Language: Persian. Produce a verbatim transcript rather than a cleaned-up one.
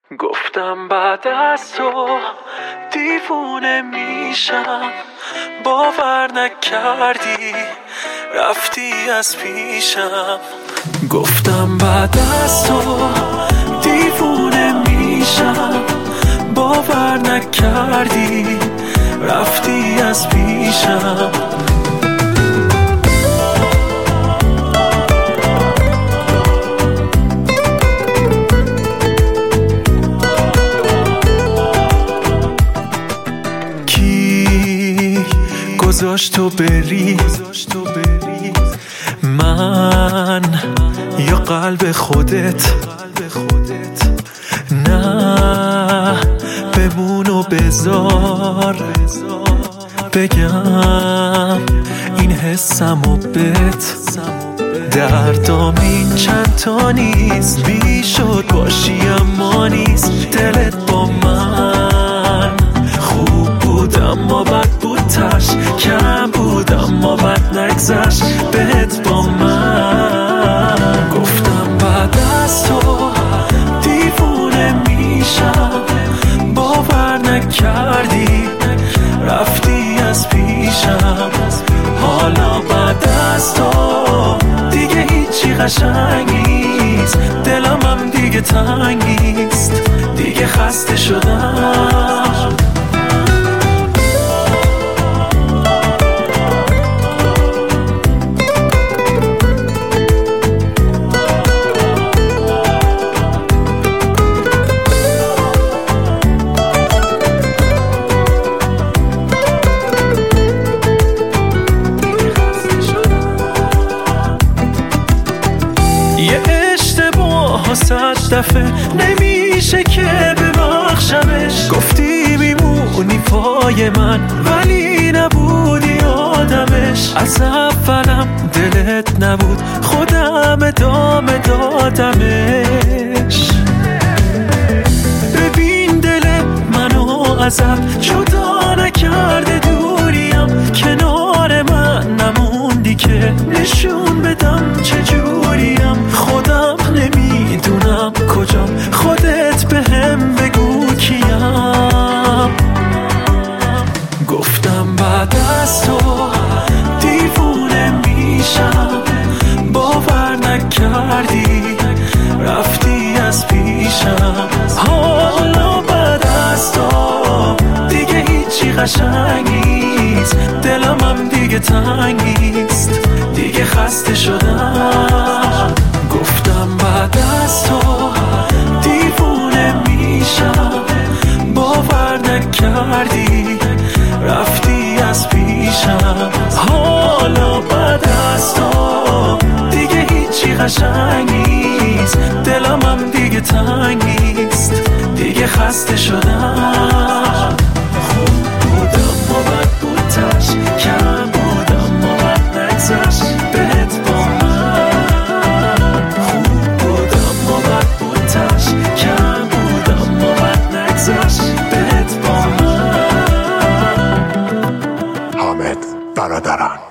گفتم بعد از تو دیوونه میشم، باور نکردی رفتی از پیشم. گفتم بعد از تو دیوونه میشم، باور نکردی رفتی از پیشم. گذاشت تو بری، من یا قلب خودت؟ نه بمون و بذار بگم این حسم و بت. دردام این چند تا نیست، بی شد باشی اما نیست. دلت با من خوب بود اما بد بود، تش کم بود اما بد نگذشت بهت با من. گفتم بعد از تو دیوونه میشم، باور نکردی رفتی از پیشم. حالا بعد از تو دیگه هیچی قشنگ نیست، دلم هم دیگه تنگ نیست، دیگه خسته شدم. یه اشتباه صد دفعه نمیشه که ببخشمش. گفتی میمونی پای من ولی نبودی آدمش. از اولم دلت نبود، خودم ادامه دادمش. ببین دل منو ازت جدا نکرده، دوریم کنار من نموندی که نشون بدم چجوریم. خودم نمیدونم کجام، خودت بهم بگو کیم. گفتم بعد از تو دیوونه میشم، باور نکردی رفتی از پیشم. حالا بعد از تو دیگه هیچی قشنگ نیست، دلم هم دیگه تنگ نیست، دیگه خسته شدم. گفتم بعد از تو دیوونه میشم، باور نکردی رفتی از پیشم. حالا بعد از تو دیگه هیچی قشنگ نیست، دلم هم دیگه تنگ نیست، دیگه خسته شدم. خوب بودم و بد بود، تش کم بودم و بد نگذشت بهت با من. خوب بودم و بد بود، تش کم بودم و بد نگذشت بهت با من. حامد برادران.